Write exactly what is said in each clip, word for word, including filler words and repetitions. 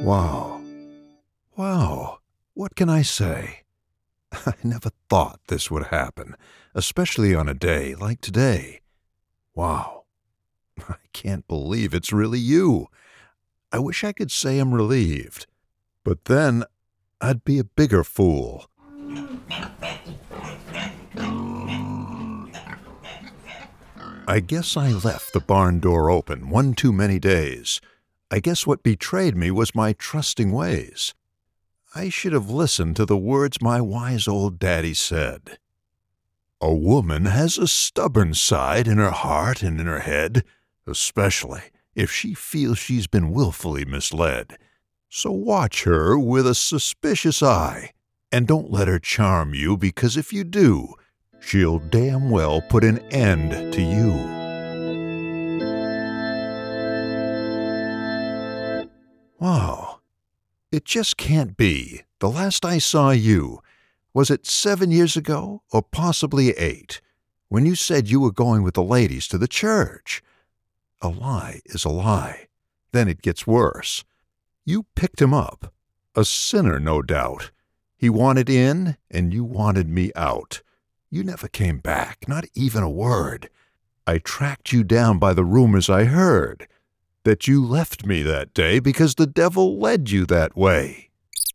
Wow. Wow. What can I say? I never thought this would happen, especially on a day like today. Wow. I can't believe it's really you. I wish I could say I'm relieved, but then I'd be a bigger fool. I guess I left the barn door open one too many days. I guess what betrayed me was my trusting ways. I should have listened to the words my wise old daddy said. A woman has a stubborn side in her heart and in her head, especially if she feels she's been willfully misled. So watch her with a suspicious eye, and don't let her charm you, because if you do, she'll damn well put an end to you. Wow. It just can't be. The last I saw you, was it seven years ago, or possibly eight, when you said you were going with the ladies to the church? A lie is a lie. Then it gets worse. You picked him up. A sinner, no doubt. He wanted in, and you wanted me out. You never came back, not even a word. I tracked you down by the rumors I heard, that you left me that day because the devil led you that way.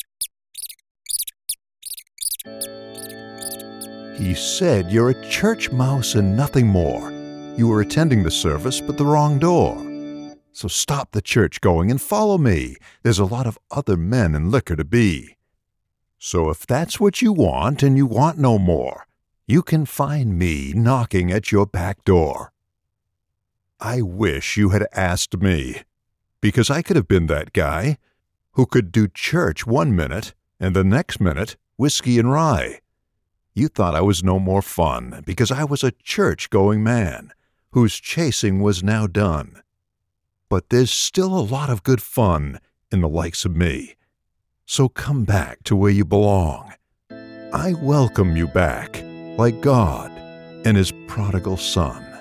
He said you're a church mouse and nothing more. You were attending the service, but the wrong door. So stop the church going and follow me. There's a lot of other men and liquor to be. So if that's what you want and you want no more, you can find me knocking at your back door. I wish you had asked me, because I could have been that guy who could do church one minute and the next minute whiskey and rye. You thought I was no more fun because I was a church-going man whose chasing was now done. But there's still a lot of good fun in the likes of me. So come back to where you belong. I welcome you back, like God and His prodigal son.